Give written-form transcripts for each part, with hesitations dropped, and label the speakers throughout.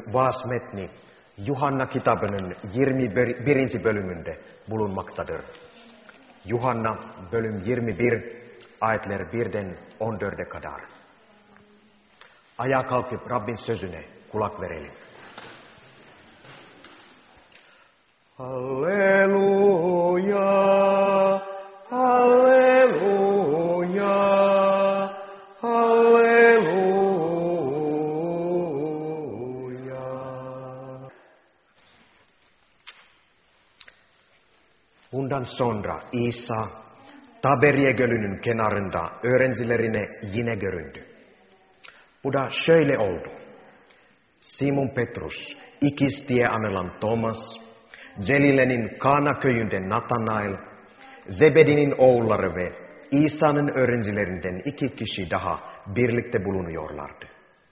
Speaker 1: vaasmetni Yuhanna kitabının 21. bölümünde bulunmaktadır. Yuhanna bölüm 21 ayetler 1'den 14'e kadar. Ayağa kalkıp Rabbin sözüne kulak verelim. Halleluja, halleluja, halleluja. Bundan sonra İsa Taberiye Gölü'nün kenarında öğrencilerine yine göründü. Bu da şöyle oldu. Simon Petrus, ikiz diye anılan Thomas, Galile'nin Kana köyünde Natanael, Zebedi'nin oğulları ve İsa'nın öğrencilerinden 2 kişi daha birlikte bulunuyorlardı.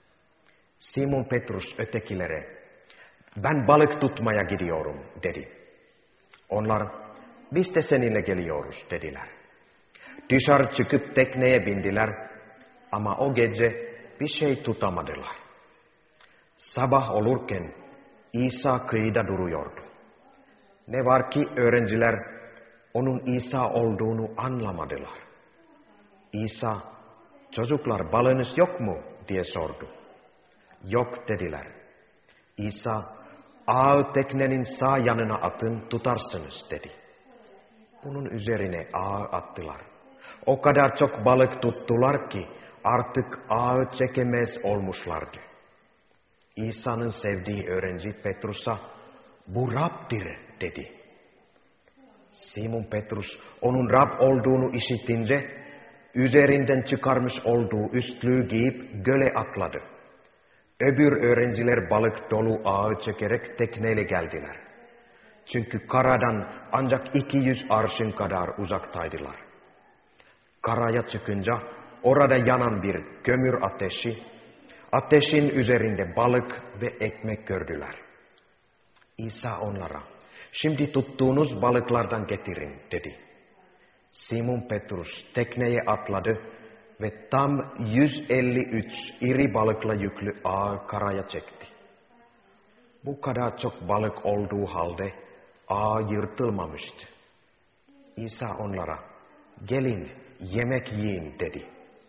Speaker 1: Simon Petrus ötekilere, "Ben balık tutmaya gidiyorum," dedi. Onlar, "Biz de seninle geliyoruz," dediler. Dışarı çıkıp tekneye bindiler ama o gece bir şey tutamadılar. Sabah olurken İsa kıyıda duruyordu. Ne var ki öğrenciler onun İsa olduğunu anlamadılar. İsa, "Çocuklar, balığınız yok mu?" diye sordu. "Yok," dediler. İsa, "Ağı teknenin sağ yanına atın, tutarsınız," dedi. Bunun üzerine ağı attılar. O kadar çok balık tuttular ki artık ağı çekemez olmuşlardı. İsa'nın sevdiği öğrenci Petrus'a, "Bu Rab'dir," dedi. Simon Petrus onun Rab olduğunu işitince üzerinden çıkarmış olduğu üstlüğü giyip göle atladı. Öbür öğrenciler balık dolu ağı çekerek tekneyle geldiler. Çünkü karadan ancak 200 arşın kadar uzaktaydılar. Karaya çıkınca orada yanan bir kömür ateşi, ateşin üzerinde balık ve ekmek gördüler. İsa onlara, "Şimdi tuttuğunuz balıklardan getirin," dedi. Simon Petrus tekneye atladı ve tam 153 iri balıkla yüklü ağı karaya çekti. Bu kadar çok balık olduğu halde ağ yırtılmamıştı. İsa onlara, "Gelin, yemek yiyin," dedi.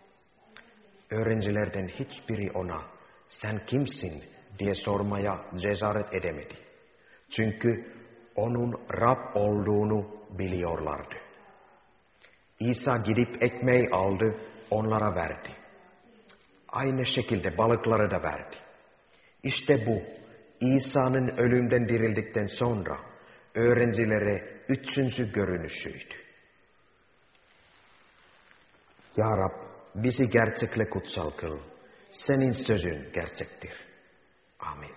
Speaker 1: Öğrencilerden hiçbiri ona, "Sen kimsin?" diye sormaya cesaret edemedi. Çünkü onun Rab olduğunu biliyorlardı. İsa gidip ekmeği aldı, onlara verdi. Aynı şekilde balıkları da verdi. İşte bu, İsa'nın ölümden dirildikten sonra öğrencilere 3. görünüşüydü. Ya Rab, bizi gerçekle kutsal kıl. Senin sözün gerçektir. Amin.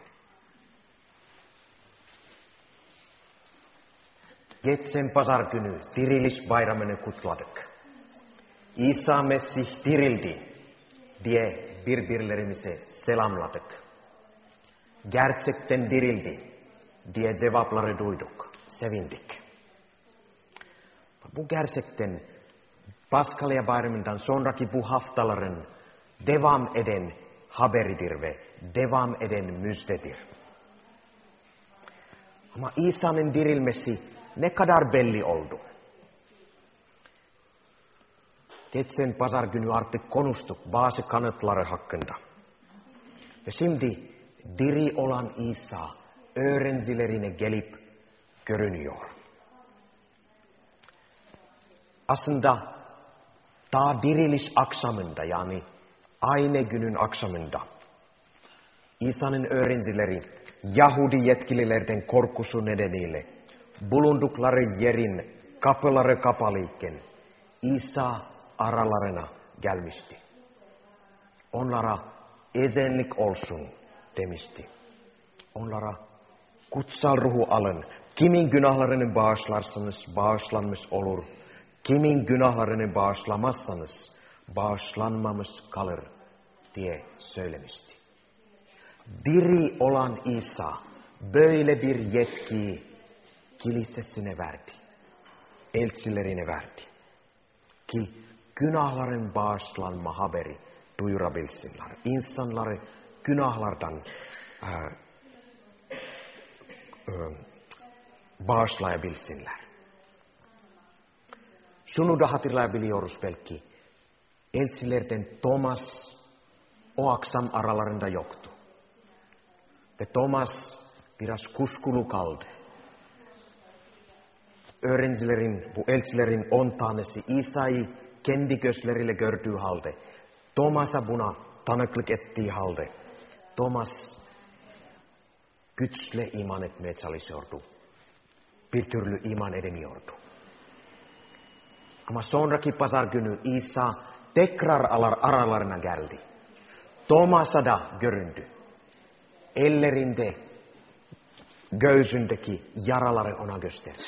Speaker 1: Geçen pazar günü diriliş bayramını kutladık. İsa Mesih dirildi diye birbirlerimize selamladık. Gerçekten dirildi diye cevapları duyduk, sevindik. Bu gerçekten Paskalya bayramından sonraki bu haftaların devam eden haberidir ve devam eden müjdedir. Ama İsa'nın dirilmesi ne kadar belli oldu. Geçen pazar günü artık konuştuk bazı kanıtları hakkında. Ve şimdi diri olan İsa öğrencilerine gelip görünüyor. Aslında daha diriliş akşamında, yani aynı günün akşamında İsa'nın öğrencileri Yahudi yetkililerden korkusu nedeniyle bulundukları yerin kapıları kapalıyken İsa aralarına gelmişti. Onlara ezenlik olsun demişti. Onlara kutsal ruhu alın. Kimin günahlarını bağışlarsanız bağışlanmış olur. Kimin günahlarını bağışlamazsanız bağışlanmamış kalır diye söylemişti. Diri olan İsa böyle bir yetkiyi kilisesine verdi. Elçilerine verdi. Ki günahların bağışlanma haberi duyurabilsinler. İnsanları günahlardan bağışlayabilsinler. Şunu da hatırlayabiliyoruz belki. Elçilerden Thomas o akşam aralarında yoktu. Ve Thomas biraz kuşkulu kaldı. Bu elçilerin 10 tanesi İsa'yı kendi gözleriyle gördüğü halde, Thomas'a buna tanıklık ettiği halde, Thomas güçle iman etmeye çalışıyordu. Bir türlü iman edemiyordu. Ama sonraki pazar günü İsa tekrar aralarına geldi. Thomas'a da göründü. Ellerinde, göğsündeki yaraları ona gösterdi.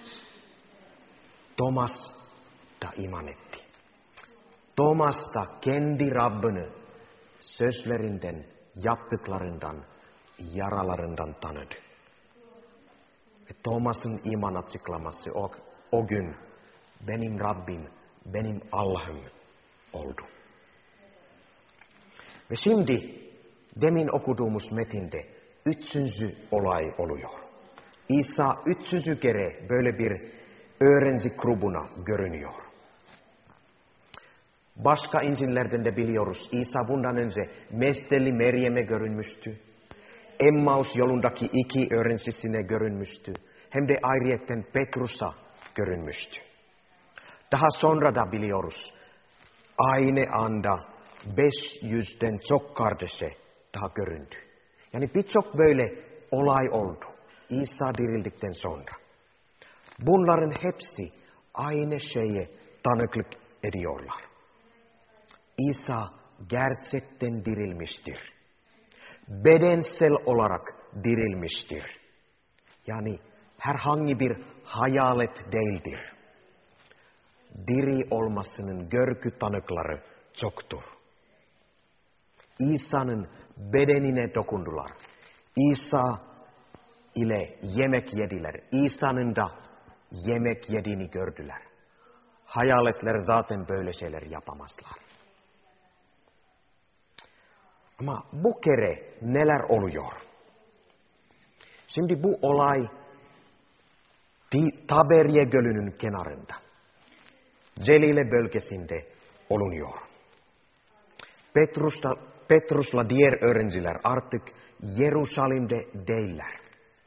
Speaker 1: Thomas da iman etti. Thomas da kendi Rabbini sözlerinden, yaptıklarından, yaralarından tanıdı. Ve Thomas'ın iman açıklaması o gün benim Rabbim, benim Allah'ım oldu. Ve şimdi demin okuduğumuz metinde 3. olay oluyor. İsa 3. kere böyle bir öğrenci grubuna görünüyor. Başka İncil'lerden de biliyoruz. İsa bundan önce Mezdeli Meryem'e görünmüştü. Emmaus yolundaki 2 öğrencisine görünmüştü. Hem de ayrıyetten Petrus'a görünmüştü. Daha sonra da biliyoruz. Aynı anda 500'den çok kardeşe daha göründü. Yani birçok böyle olay oldu. İsa dirildikten sonra. Bunların hepsi aynı şeye tanıklık ediyorlar. İsa gerçekten dirilmiştir. Bedensel olarak dirilmiştir. Yani herhangi bir hayalet değildir. Diri olmasının görgü tanıkları çoktur. İsa'nın bedenine dokundular. İsa ile yemek yediler. İsa'nın da yemek yediğini gördüler. Hayaletler zaten böyle şeyler yapamazlar. Ama bu kere neler oluyor? Şimdi bu olay Taberye Gölü'nün kenarında, Celile bölgesinde olunuyor. Petrus'la diğer öğrenciler artık Yerusalim'de değiller.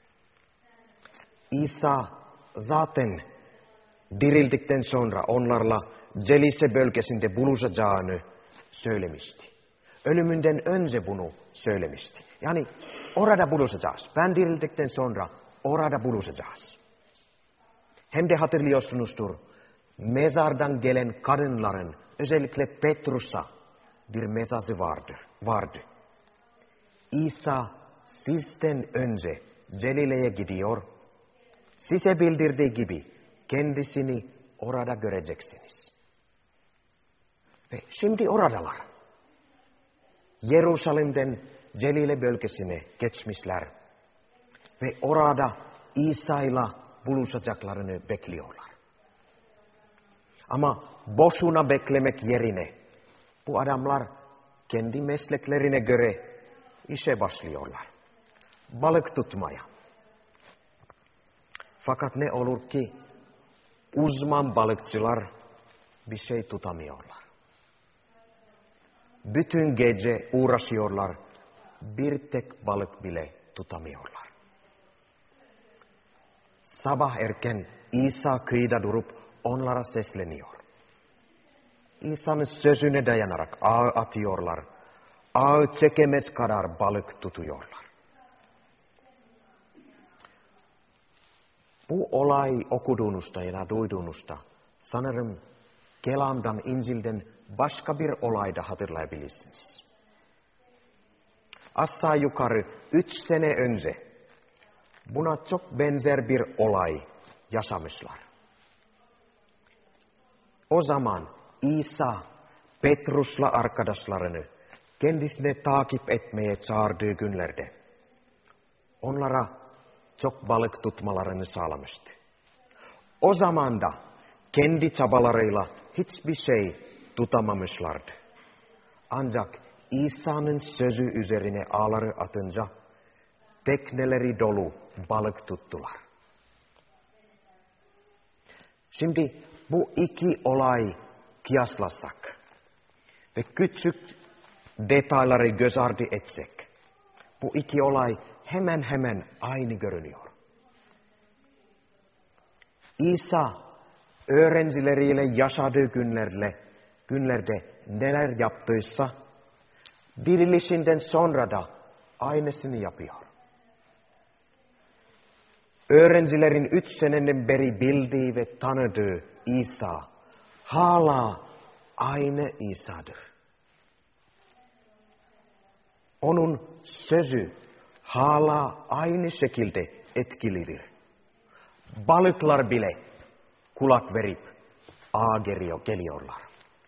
Speaker 1: İsa zaten dirildikten sonra onlarla Celile bölgesinde buluşacağını söylemişti. Ölümünden önce bunu söylemişti. Yani orada buluşacağız. Ben dirildikten sonra orada buluşacağız. Hem de hatırlıyorsunuzdur, mezardan gelen kadınların özellikle Petrus'a bir mesajı vardı. İsa sizden önce Celile'ye gidiyor, size bildirdiği gibi kendisini orada göreceksiniz. Ve şimdi oradalar. Yerusalim'den Celile bölgesine geçmişler ve orada İsa'yla buluşacaklarını bekliyorlar. Ama boşuna beklemek yerine bu adamlar kendi mesleklerine göre işe başlıyorlar. Balık tutmaya. Fakat ne olur ki uzman balıkçılar bir şey tutamıyorlar. Bütün gece uğraşıyorlar, bir tek balık bile tutamıyorlar. Sabah erken İsa kıyıda durup onlara sesleniyor. İsa'nın sözüne dayanarak ağ atıyorlar. Ağ çekemez kadar balık tutuyorlar. Bu olay okuduğunuzda ya da duyduğunuzda sanırım Kelam'dan, İncil'den başka bir olay da hatırlayabilirsiniz. Aşağı yukarı 3 sene önce buna çok benzer bir olay yaşamışlar. O zaman İsa Petrus'la arkadaşlarını kendisine takip etmeye çağırdığı günlerde onlara çok balık tutmalarını sağlamıştı. O zaman da kendi çabalarıyla hiçbir şey tutamamışlardı. Ancak İsa'nın sözü üzerine ağları atınca tekneleri dolu balık tuttular. Şimdi bu iki olay kıyaslasak ve küçük detayları göz ardı etsek, bu iki olay hemen hemen aynı görünüyor. İsa öğrencileriyle yaşadığı günlerde neler yaptıysa, dirilişinden sonra da aynısını yapıyor. Öğrencilerin 3 seneden beri bildiği ve tanıdığı İsa hala aynı İsa'dır. Onun sözü hala aynı şekilde etkilidir. Balıklar bile kulak verip geliyorlar.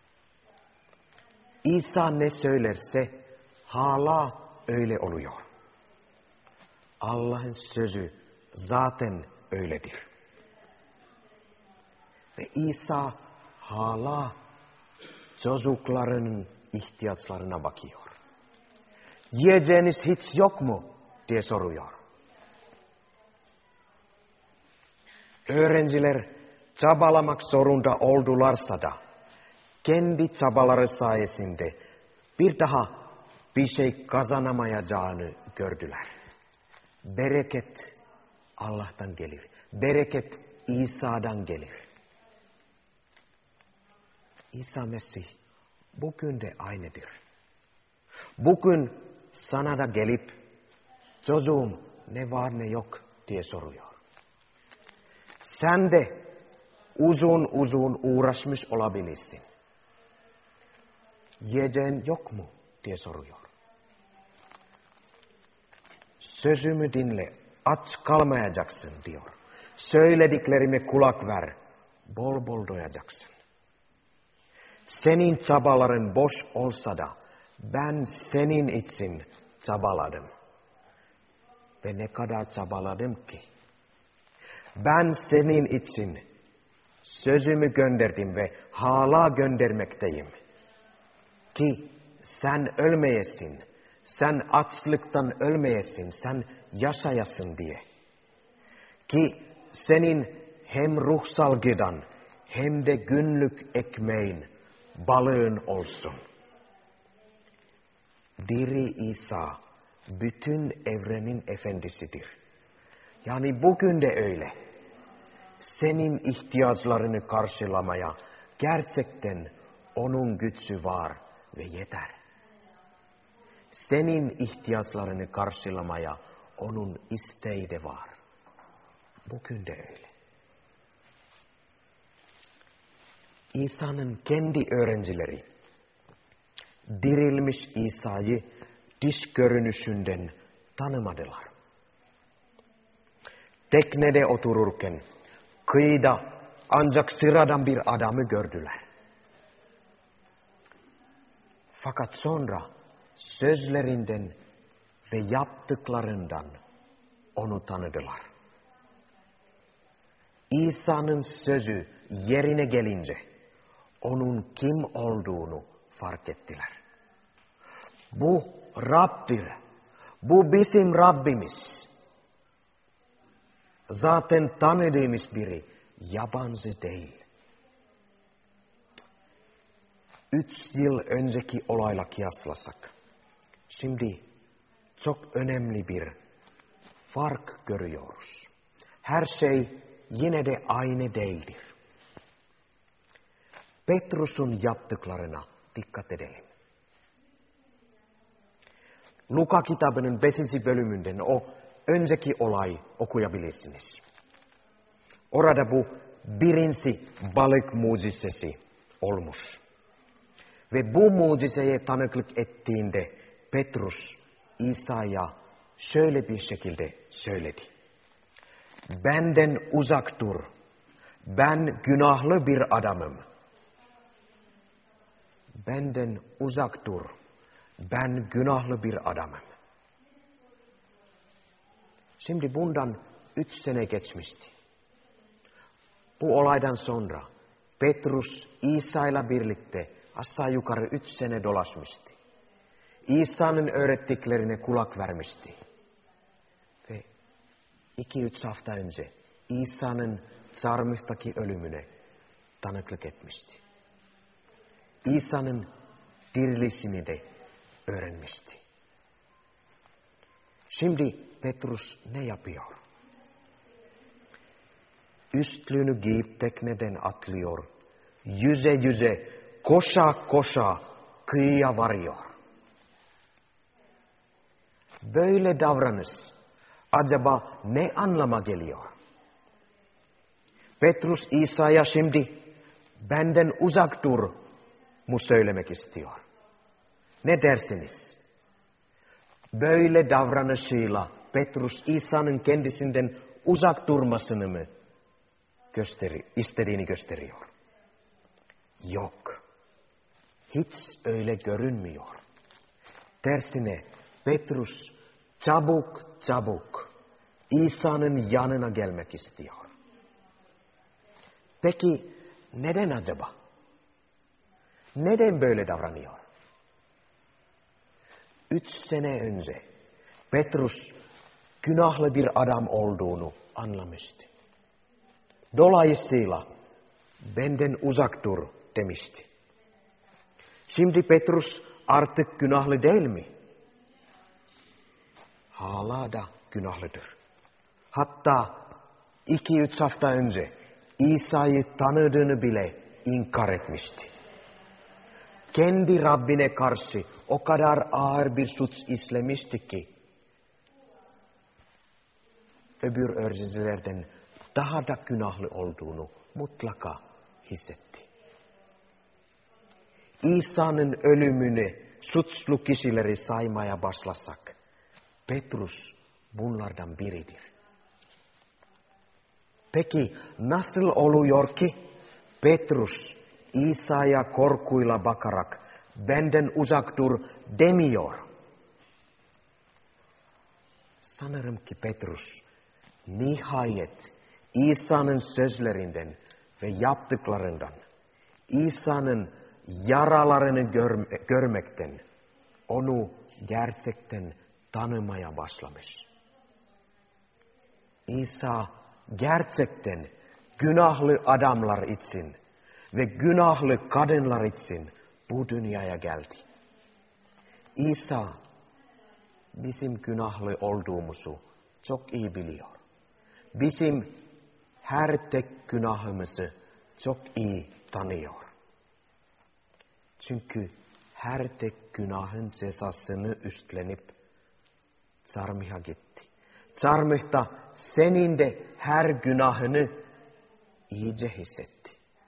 Speaker 1: İsa ne söylerse hala öyle oluyor. Allah'ın sözü zaten öyledir. Ve İsa hala çocukların ihtiyaçlarına bakıyor. Yiyeceğiniz hiç yok mu diye soruyor. Öğrenciler çabalamak zorunda oldularsa da kendi çabaları sayesinde bir daha bir şey kazanamayacağını gördüler. Bereket Allah'tan gelir. Bereket İsa'dan gelir. İsa Mesih bugün de aynıdır. Bugün sana da gelip çocuğum ne var ne yok diye soruyor. Sen de uzun uğraşmış olabilirsin. Yiyeceğin yok mu diye soruyor. Sözümü dinle, aç kalmayacaksın diyor. Söylediklerime kulak ver, bol bol doyacaksın. Senin çabaların boş olsa da ben senin için çabaladım. Ve ne kadar çabaladım ki. Ben senin için sözümü gönderdim ve hala göndermekteyim. Ki sen ölmeyesin, sen açlıktan ölmeyesin, sen yaşayasın diye. Ki senin hem ruhsal gıdan hem de günlük ekmeğin, balığın olsun. Diri İsa bütün evrenin efendisidir. Yani bugün de öyle. Senin ihtiyaçlarını karşılamaya gerçekten onun gücü var ve yeter. Senin ihtiyaçlarını karşılamaya onun isteği de var. Bugün de öyle. İsa'nın kendi öğrencileri dirilmiş İsa'yı dış görünüşünden tanımadılar. Teknede otururken kıyıda ancak sıradan bir adamı gördüler. Fakat sonra sözlerinden ve yaptıklarından onu tanıdılar. İsa'nın sözü yerine gelince onun kim olduğunu fark ettiler. Bu Rab'dir. Bu bizim Rabbimiz. Zaten tanıdığımız biri, yabancı değil. 3 yıl önceki olayla kıyaslasak, şimdi çok önemli bir fark görüyoruz. Her şey yine de aynı değildir. Petrus'un yaptıklarına dikkat edelim. Luka kitabının 5. bölümünden o önceki olayı okuyabilirsiniz. Orada bu birinci balık mucizesi olmuş. Ve bu mucizeye tanıklık ettiğinde Petrus İsa'ya şöyle bir şekilde söyledi. Benden uzak dur. Ben günahlı bir adamım. Benden uzak dur. Ben günahlı bir adamım. Şimdi bundan 3 sene geçmişti. Bu olaydan sonra Petrus İsa'yla birlikte aşağı yukarı 3 sene dolaşmıştı. İsa'nın öğrettiklerine kulak vermişti. Ve 2-3 hafta önce İsa'nın çarmıhtaki ölümüne tanıklık etmişti. İsa'nın dirilisini de öğrenmişti. Şimdi Petrus ne yapıyor? Üstlüğünü giyip tekneden atlıyor. Yüze yüze, koşa koşa kıyıya varıyor. Böyle davranış acaba ne anlama geliyor? Petrus İsa'ya şimdi benden uzak dur mu söylemek istiyor? Ne dersiniz? Böyle davranışıyla Petrus İsa'nın kendisinden uzak durmasını mı istediğini gösteriyor? Yok. Hiç öyle görünmüyor. Tersine Petrus çabuk çabuk İsa'nın yanına gelmek istiyor. Peki neden acaba? Neden böyle davranıyor? 3 sene önce Petrus günahlı bir adam olduğunu anlamıştı. Dolayısıyla benden uzak dur demişti. Şimdi Petrus artık günahlı değil mi? Hala da günahlıdır. Hatta 2-3 hafta önce İsa'yı tanıdığını bile inkar etmişti. Kendi Rabbine karşı o kadar ağır bir suç işlemişti ki öbür öğrencilerden daha da günahlı olduğunu mutlaka hissetti. İsa'nın ölümünü suçlu kişileri saymaya başlasak, Petrus bunlardan biridir. Peki nasıl oluyor ki Petrus İsa'ya korkuyla bakarak benden uzak dur demiyor? Sanırım ki Petrus nihayet İsa'nın sözlerinden ve yaptıklarından, İsa'nın yaralarını görmekten, onu gerçekten tanımaya başlamış. İsa gerçekten günahlı adamlar için ve günahlı kadınlar için bu dünyaya geldi. İsa bizim günahlı olduğumuzu çok iyi biliyor. Bizim her tek günahımızı çok iyi tanıyor. Çünkü her tek günahın cezasını üstlenip çarmıha gitti. Çarmıhta senin de her günahını iyice hissetti.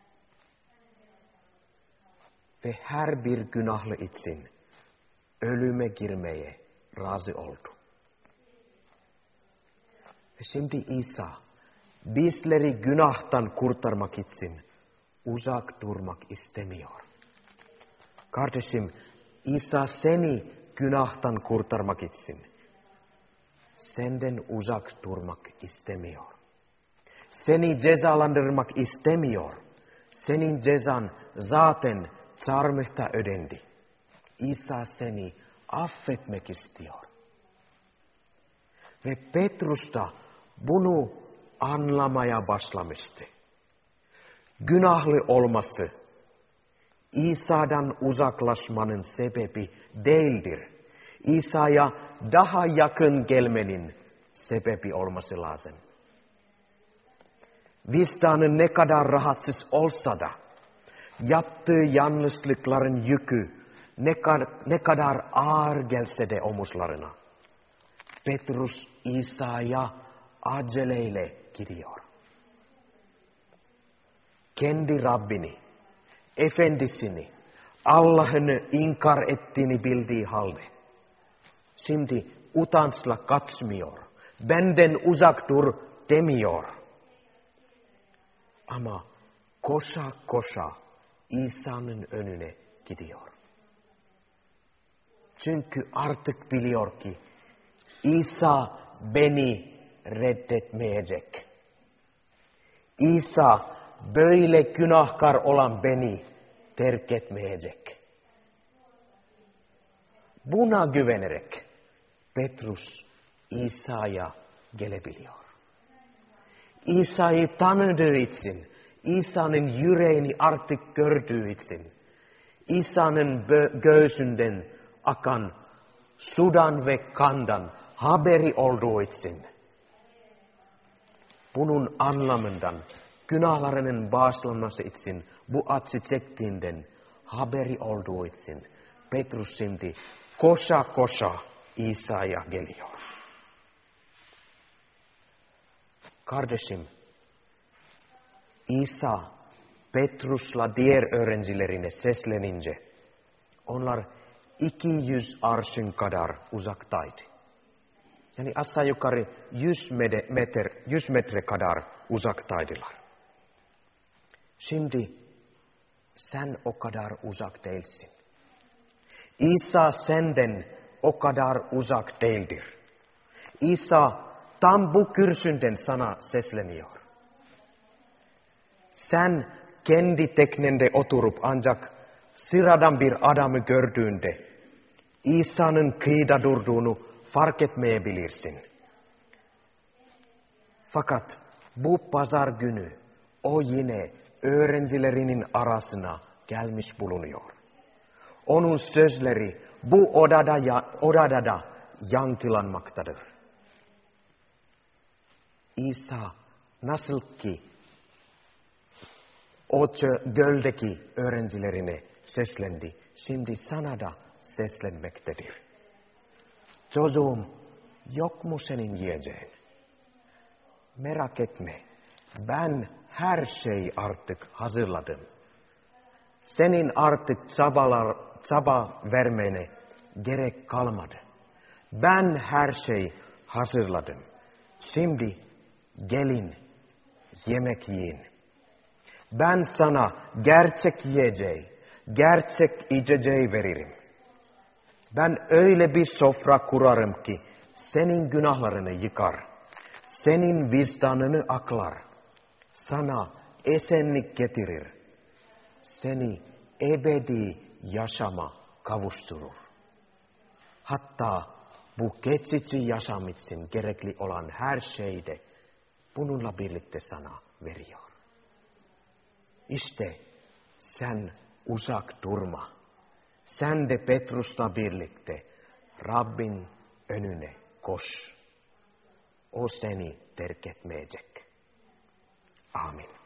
Speaker 1: Ve her bir günahlı için ölüme girmeye razı oldu. Ve şimdi İsa bizleri günahtan kurtarmak için uzak durmak istemiyor. Kardeşim, İsa seni günahtan kurtarmak için senden uzak durmak istemiyor. Seni cezalandırmak istemiyor. Senin cezan zaten çarmıhta ödendi. İsa seni affetmek istiyor. Ve Petrus da bunu anlamaya başlamıştı. Günahlı olması İsa'dan uzaklaşmanın sebebi değildir. İsa'ya daha yakın gelmenin sebebi olması lazım. Vicdanı ne kadar rahatsız olsa da yaptığı yanlışlıkların yükü ne kadar ağır gelse de omuzlarına, Petrus İsa'ya aceleyle gidiyor. Kendi Rabbini, Efendisini, Allah'ını inkar ettiğini bildiği halde, şimdi utançla kaçmıyor, benden uzak dur demiyor. Ama koşa koşa İsa'nın önüne gidiyor. Çünkü artık biliyor ki İsa beni reddetmeyecek. İsa böyle günahkar olan beni terk etmeyecek. Buna güvenerek Petrus İsa'ya gelebiliyor. İsa'yı tanıdığı için, İsa'nın yüreğini artık gördüğü için, İsa'nın göğsünden akan sudan ve kandan haberi olduğu için, bunun anlamından, günahlarının bağışlanması için, bu acı çektiğinden haberi olduğu için, Petrus şimdi koşa koşa İsa'ya geliyor. Kardeşim, İsa Petrus'la diğer öğrencilerine seslenince, onlar 200 arşın kadar uzaktaydı. Yani aşağı yukarı 100 metre kadar uzaktaydılar. Şimdi sen o kadar uzak değilsin. İsa senden o kadar uzak değildir. İsa tam bu kürsünden sana sesleniyor. Sen kendi teknende oturup ancak sıradan bir adamı gördüğünde İsa'nın kıyıda durduğunu fark etmeyebilirsin. Fakat bu pazar günü o yine öğrencilerinin arasına gelmiş bulunuyor. Onun sözleri bu odada da yankılanmaktadır. İsa nasıl ki o göldeki öğrencilerine seslendi, şimdi sana da seslenmektedir. Çocuğum, yok mu senin yiyeceğin? Merak etme, ben her şeyi artık hazırladım. Senin artık çaba vermene gerek kalmadı. Ben her şeyi hazırladım. Şimdi gelin, yemek yiyin. Ben sana gerçek yiyeceği, gerçek içeceği veririm. Ben öyle bir sofra kurarım ki senin günahlarını yıkar, senin vicdanını aklar, sana esenlik getirir, seni ebedi yaşama kavuşturur. Hatta bu geçici yaşam için gerekli olan her şeyi de bununla birlikte sana veriyor. İşte sen uzak durma. Sen de Petrus'la birlikte Rabbin önüne koş. O seni terk etmeyecek. Amin.